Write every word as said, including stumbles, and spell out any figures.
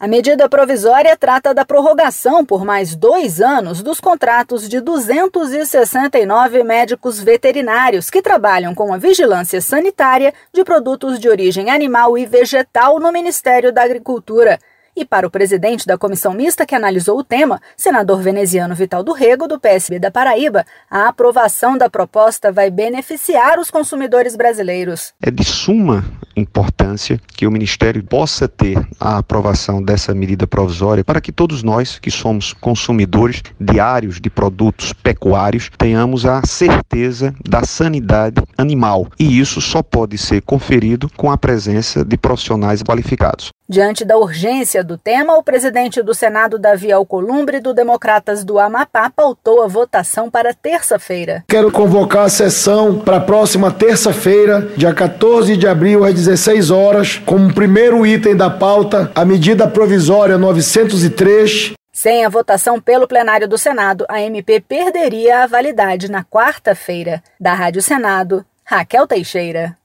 A medida provisória trata da prorrogação por mais dois anos dos contratos de duzentos e sessenta e nove médicos veterinários que trabalham com a vigilância sanitária de produtos de origem animal e vegetal no Ministério da Agricultura. E para o presidente da comissão mista que analisou o tema, senador veneziano Vital do Rego, do P S B da Paraíba, a aprovação da proposta vai beneficiar os consumidores brasileiros. É de suma importância que o Ministério possa ter a aprovação dessa medida provisória para que todos nós, que somos consumidores diários de produtos pecuários, tenhamos a certeza da sanidade animal. E isso só pode ser conferido com a presença de profissionais qualificados. Diante da urgência do tema, o presidente do Senado, Davi Alcolumbre, do Democratas do Amapá, pautou a votação para terça-feira. Quero convocar a sessão para a próxima terça-feira, dia quatorze de abril, às dezesseis horas, como primeiro item da pauta, a medida provisória novecentos e três. Sem a votação pelo plenário do Senado, a M P perderia a validade na quarta-feira. Da Rádio Senado, Raquel Teixeira.